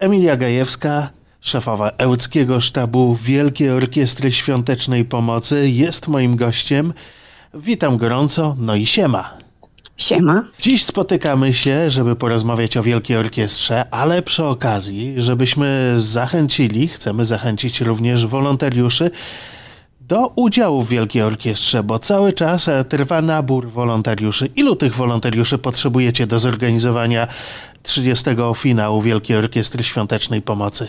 Emilia Gajewska, szefowa Ełckiego Sztabu Wielkiej Orkiestry Świątecznej Pomocy, jest moim gościem. Witam gorąco, no i siema. Siema. Dziś spotykamy się, żeby porozmawiać o Wielkiej Orkiestrze, ale przy okazji, żebyśmy chcemy zachęcić również wolontariuszy do udziału w Wielkiej Orkiestrze, bo cały czas trwa nabór wolontariuszy. Ilu tych wolontariuszy potrzebujecie do zorganizowania 30. finału Wielkiej Orkiestry Świątecznej Pomocy?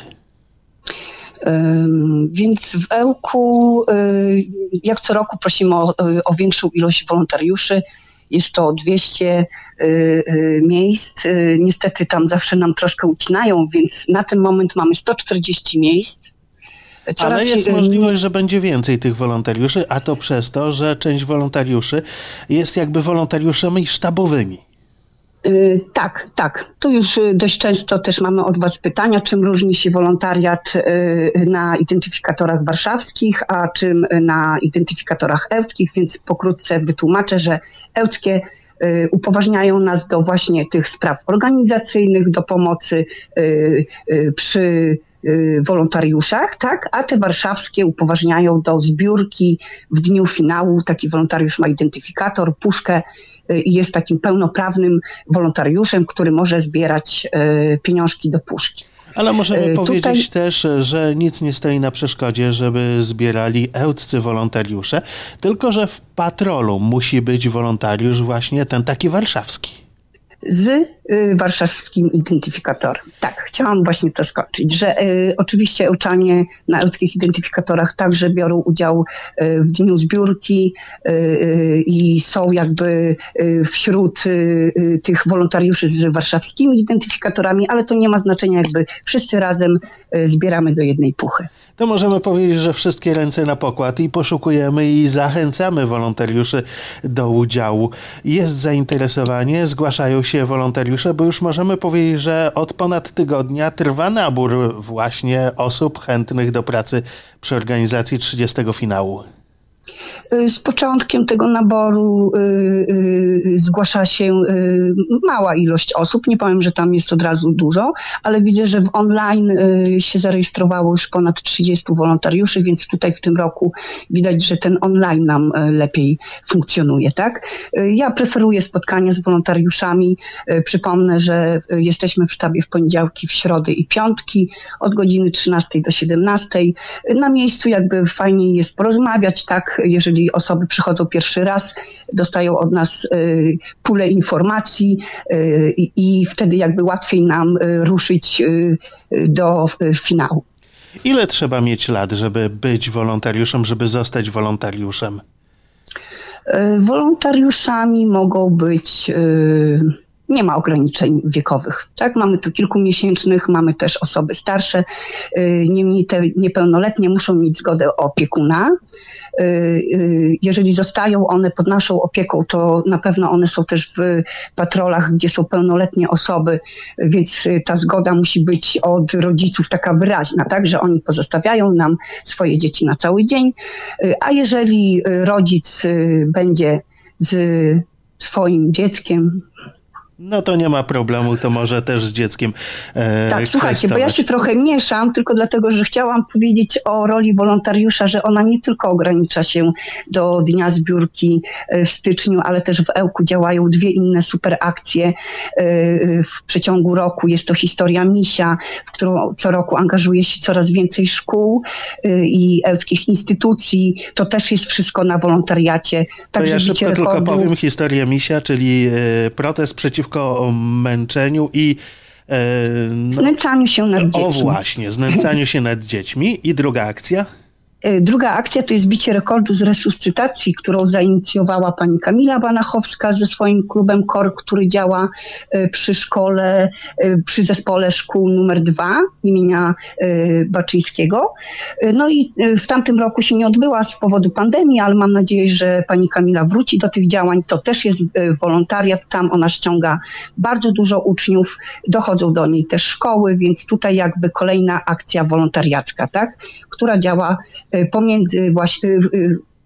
Więc w Ełku, jak co roku, prosimy o większą ilość wolontariuszy. Jest to 200 miejsc. Niestety tam zawsze nam troszkę ucinają, więc na ten moment mamy 140 miejsc. Ale jest możliwość, że będzie więcej tych wolontariuszy, a to przez to, że część wolontariuszy jest jakby wolontariuszami sztabowymi. Tak. Tu już dość często też mamy od Was pytania, czym różni się wolontariat na identyfikatorach warszawskich, a czym na identyfikatorach ełckich, więc pokrótce wytłumaczę, że ełckie upoważniają nas do właśnie tych spraw organizacyjnych, do pomocy przy wolontariuszach, tak? A te warszawskie upoważniają do zbiórki w dniu finału. Taki wolontariusz ma identyfikator, puszkę i jest takim pełnoprawnym wolontariuszem, który może zbierać pieniążki do puszki. Ale możemy powiedzieć też, że nic nie stoi na przeszkodzie, żeby zbierali ełccy wolontariusze, tylko że w patrolu musi być wolontariusz właśnie ten taki warszawski. Z warszawskim identyfikatorem. Tak, chciałam właśnie to skończyć, że oczywiście ełczanie na ełckich identyfikatorach także biorą udział w dniu zbiórki i są jakby wśród tych wolontariuszy z warszawskimi identyfikatorami, ale to nie ma znaczenia, jakby wszyscy razem zbieramy do jednej puchy. To możemy powiedzieć, że wszystkie ręce na pokład i poszukujemy i zachęcamy wolontariuszy do udziału. Jest zainteresowanie, zgłaszają się wolontariusze, bo już możemy powiedzieć, że od ponad tygodnia trwa nabór właśnie osób chętnych do pracy przy organizacji 30. finału. Z początkiem tego naboru zgłasza się mała ilość osób. Nie powiem, że tam jest od razu dużo, ale widzę, że w online się zarejestrowało już ponad 30 wolontariuszy, więc tutaj w tym roku widać, że ten online nam lepiej funkcjonuje, tak? Ja preferuję spotkania z wolontariuszami. Przypomnę, że jesteśmy w sztabie w poniedziałki, w środy i piątki od godziny 13 do 17. Na miejscu jakby fajniej jest porozmawiać, tak? Jeżeli osoby przychodzą pierwszy raz, dostają od nas pulę informacji i wtedy jakby łatwiej nam ruszyć do finału. Ile trzeba mieć lat, żeby być wolontariuszem, żeby zostać wolontariuszem? Wolontariuszami mogą być... Nie ma ograniczeń wiekowych. Tak? Mamy tu kilkumiesięcznych, mamy też osoby starsze. Niemniej te niepełnoletnie muszą mieć zgodę opiekuna. Jeżeli zostają one pod naszą opieką, to na pewno one są też w patrolach, gdzie są pełnoletnie osoby, więc ta zgoda musi być od rodziców taka wyraźna, tak? Że oni pozostawiają nam swoje dzieci na cały dzień. A jeżeli rodzic będzie z swoim dzieckiem, no to nie ma problemu, to może też z dzieckiem Tak, słuchajcie, bo ja się trochę mieszam, tylko dlatego, że chciałam powiedzieć o roli wolontariusza, że ona nie tylko ogranicza się do dnia zbiórki w styczniu, ale też w Ełku działają dwie inne super akcje w przeciągu roku. Jest to Historia Misia, w którą co roku angażuje się coraz więcej szkół i ełckich instytucji. To też jest wszystko na wolontariacie. Także to ja szybko tylko powiem Historia Misia, czyli protest przeciwko męczeniu i znęcaniu się nad dziećmi. O właśnie, znęcaniu się nad dziećmi. I druga akcja? Druga akcja to jest bicie rekordu z resuscytacji, którą zainicjowała pani Kamila Banachowska ze swoim klubem KOR, który działa przy szkole, przy zespole szkół numer 2 imienia Baczyńskiego. No i w tamtym roku się nie odbyła z powodu pandemii, ale mam nadzieję, że pani Kamila wróci do tych działań. To też jest wolontariat, tam ona ściąga bardzo dużo uczniów, dochodzą do niej też szkoły, więc tutaj jakby kolejna akcja wolontariacka, tak, która działa pomiędzy właśnie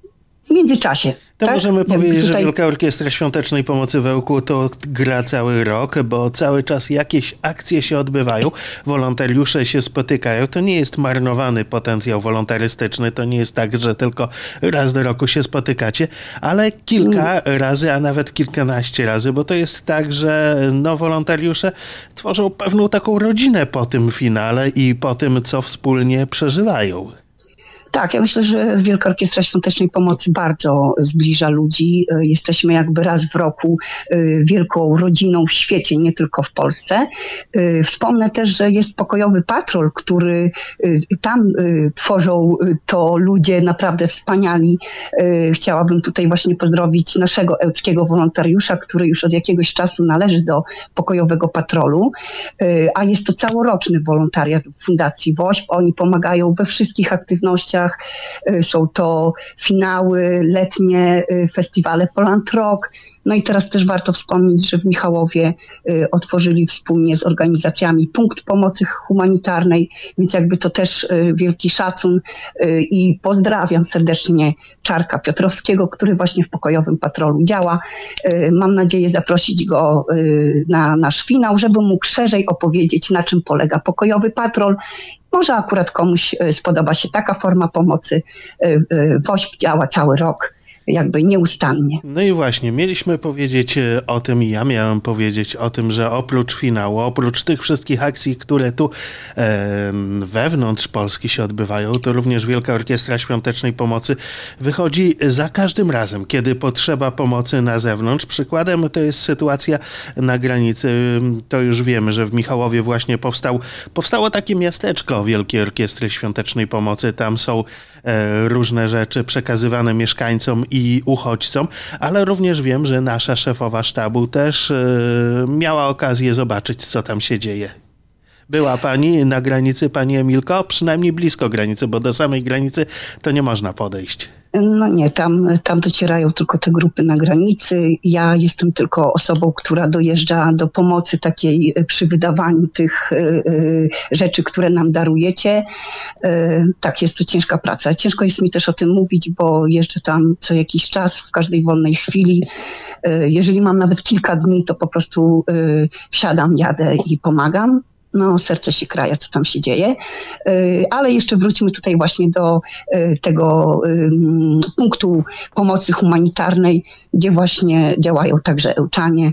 w międzyczasie. To tak? możemy powiedzieć, tutaj... że Wielka Orkiestra Świątecznej Pomocy w Ełku to gra cały rok, bo cały czas jakieś akcje się odbywają, wolontariusze się spotykają. To nie jest marnowany potencjał wolontarystyczny, to nie jest tak, że tylko raz do roku się spotykacie, ale kilka razy, a nawet kilkanaście razy, bo to jest tak, że wolontariusze tworzą pewną taką rodzinę po tym finale i po tym, co wspólnie przeżywają. Tak, ja myślę, że Wielka Orkiestra Świątecznej Pomocy bardzo zbliża ludzi. Jesteśmy jakby raz w roku wielką rodziną w świecie, nie tylko w Polsce. Wspomnę też, że jest Pokojowy Patrol, który tam tworzą to ludzie naprawdę wspaniali. Chciałabym tutaj właśnie pozdrowić naszego ełckiego wolontariusza, który już od jakiegoś czasu należy do Pokojowego Patrolu, a jest to całoroczny wolontariat w Fundacji WOŚP. Oni pomagają we wszystkich aktywnościach. Są to finały, letnie festiwale Poland Rock. No i teraz też warto wspomnieć, że w Michałowie otworzyli wspólnie z organizacjami punkt pomocy humanitarnej, więc jakby to też wielki szacun i pozdrawiam serdecznie Czarka Piotrowskiego, który właśnie w Pokojowym Patrolu działa. Mam nadzieję zaprosić go na nasz finał, żeby mógł szerzej opowiedzieć, na czym polega Pokojowy Patrol. Może akurat komuś spodoba się taka forma pomocy. WOŚP działa cały rok, jakby nieustannie. No i właśnie, mieliśmy powiedzieć o tym, ja miałem powiedzieć o tym, że oprócz finału, oprócz tych wszystkich akcji, które tu wewnątrz Polski się odbywają, to również Wielka Orkiestra Świątecznej Pomocy wychodzi za każdym razem, kiedy potrzeba pomocy na zewnątrz. Przykładem to jest sytuacja na granicy. To już wiemy, że w Michałowie właśnie powstało takie miasteczko Wielkiej Orkiestry Świątecznej Pomocy. Tam są różne rzeczy przekazywane mieszkańcom i uchodźcom, ale również wiem, że nasza szefowa sztabu też miała okazję zobaczyć, co tam się dzieje. Była pani na granicy, pani Emilko? Przynajmniej blisko granicy, bo do samej granicy to nie można podejść. No nie, tam docierają tylko te grupy na granicy. Ja jestem tylko osobą, która dojeżdża do pomocy takiej przy wydawaniu tych rzeczy, które nam darujecie. Tak, jest to ciężka praca. Ciężko jest mi też o tym mówić, bo jeżdżę tam co jakiś czas, w każdej wolnej chwili. Jeżeli mam nawet kilka dni, to po prostu wsiadam, jadę i pomagam. No, serce się kraja, co tam się dzieje. Ale jeszcze wróćmy tutaj właśnie do tego punktu pomocy humanitarnej, gdzie właśnie działają także Ełczanie.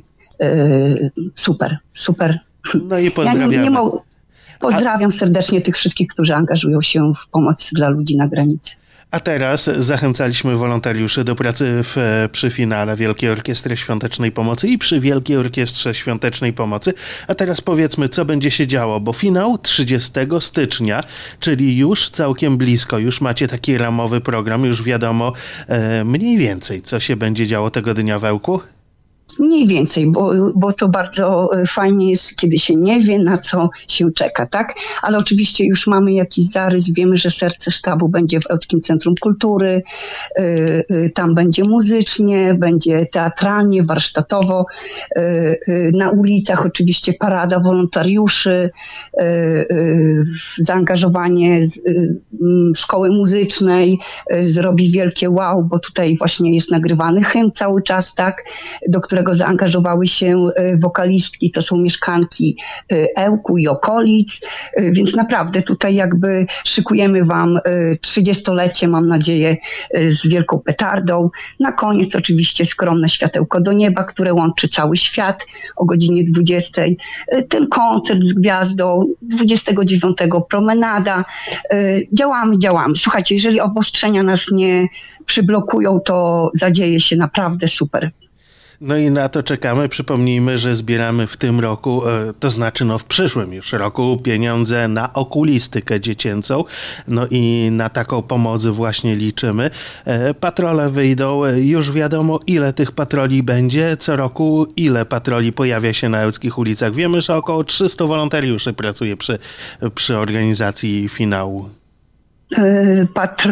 Super, super. No i pozdrawiamy. Pozdrawiam serdecznie tych wszystkich, którzy angażują się w pomoc dla ludzi na granicy. A teraz zachęcaliśmy wolontariuszy do pracy przy finale Wielkiej Orkiestry Świątecznej Pomocy i przy Wielkiej Orkiestrze Świątecznej Pomocy. A teraz powiedzmy, co będzie się działo, bo finał 30 stycznia, czyli już całkiem blisko, już macie taki ramowy program, już wiadomo mniej więcej, co się będzie działo tego dnia w Ełku. Mniej więcej, bo to bardzo fajnie jest, kiedy się nie wie, na co się czeka, tak? Ale oczywiście już mamy jakiś zarys, wiemy, że serce sztabu będzie w Ełckim Centrum Kultury, tam będzie muzycznie, będzie teatralnie, warsztatowo, na ulicach oczywiście parada wolontariuszy, zaangażowanie szkoły muzycznej zrobi wielkie wow, bo tutaj właśnie jest nagrywany hymn cały czas, tak? Do którego zaangażowały się wokalistki, to są mieszkanki Ełku i okolic, więc naprawdę tutaj jakby szykujemy wam 30-lecie, mam nadzieję, z wielką petardą. Na koniec oczywiście skromne światełko do nieba, które łączy cały świat o godzinie 20. Ten koncert z gwiazdą, 29 promenada. Działamy. Słuchajcie, jeżeli obostrzenia nas nie przyblokują, to zadzieje się naprawdę super. No i na to czekamy. Przypomnijmy, że zbieramy w tym roku, to znaczy w przyszłym już roku, pieniądze na okulistykę dziecięcą. No i na taką pomoc właśnie liczymy. Patrole wyjdą, już wiadomo, ile tych patroli będzie. Co roku ile patroli pojawia się na ełckich ulicach. Wiemy, że około 300 wolontariuszy pracuje przy organizacji finału.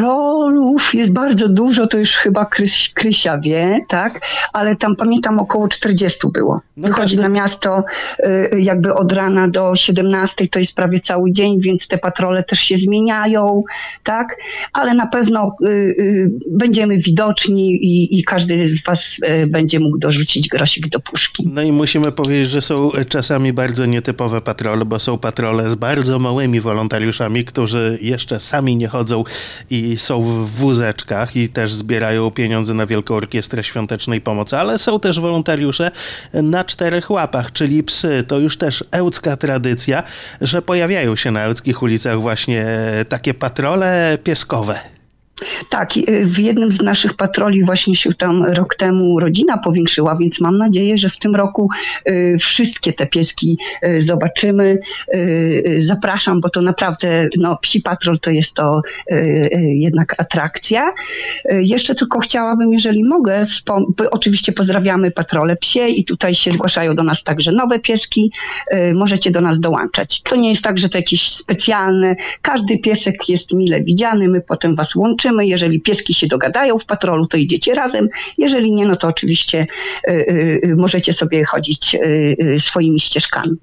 patrolów jest bardzo dużo, to już chyba Krysia wie, tak? Ale tam pamiętam około 40 było. Wychodzi na miasto jakby od rana do 17, to jest prawie cały dzień, więc te patrole też się zmieniają, tak? Ale na pewno będziemy widoczni i każdy z was będzie mógł dorzucić grosik do puszki. No i musimy powiedzieć, że są czasami bardzo nietypowe patrole, bo są patrole z bardzo małymi wolontariuszami, którzy jeszcze sami nie chodzą i są w wózeczkach i też zbierają pieniądze na Wielką Orkiestrę Świątecznej Pomocy, ale są też wolontariusze na 4 łapach, czyli psy. To już też ełcka tradycja, że pojawiają się na ełckich ulicach właśnie takie patrole pieskowe. Tak, w jednym z naszych patroli właśnie się tam rok temu rodzina powiększyła, więc mam nadzieję, że w tym roku wszystkie te pieski zobaczymy. Zapraszam, bo to naprawdę Psi Patrol to jest to jednak atrakcja. Jeszcze tylko chciałabym, jeżeli mogę, oczywiście pozdrawiamy patrole psie i tutaj się zgłaszają do nas także nowe pieski. Możecie do nas dołączać. To nie jest tak, że to jakieś specjalne. Każdy piesek jest mile widziany, my potem was łączymy. Jeżeli pieski się dogadają w patrolu, to idziecie razem. Jeżeli nie, no to oczywiście możecie sobie chodzić swoimi ścieżkami.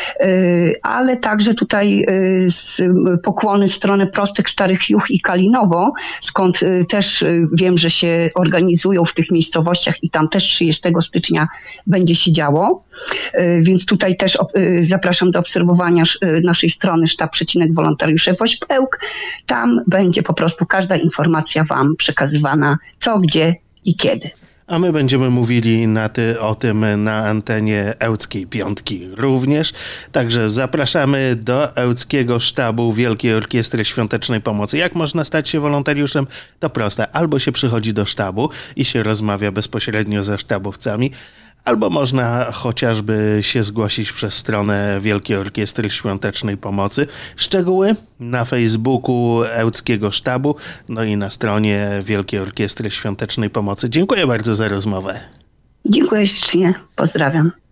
Ale także tutaj pokłony w stronę Prostek, Starych Juch i Kalinowo, skąd też wiem, że się organizują w tych miejscowościach i tam też 30 stycznia będzie się działo. Więc tutaj też zapraszam do obserwowania naszej strony sztab-wolontariusze WOŚP-Ełk. Tam będzie po prostu każda informacja wam przekazywana, co, gdzie i kiedy. A my będziemy mówili o tym na antenie Ełckiej Piątki również. Także zapraszamy do Ełckiego Sztabu Wielkiej Orkiestry Świątecznej Pomocy. Jak można stać się wolontariuszem? To proste. Albo się przychodzi do sztabu i się rozmawia bezpośrednio ze sztabowcami, albo można chociażby się zgłosić przez stronę Wielkiej Orkiestry Świątecznej Pomocy. Szczegóły na Facebooku Ełckiego Sztabu, no i na stronie Wielkiej Orkiestry Świątecznej Pomocy. Dziękuję bardzo za rozmowę. Dziękuję ślicznie. Pozdrawiam.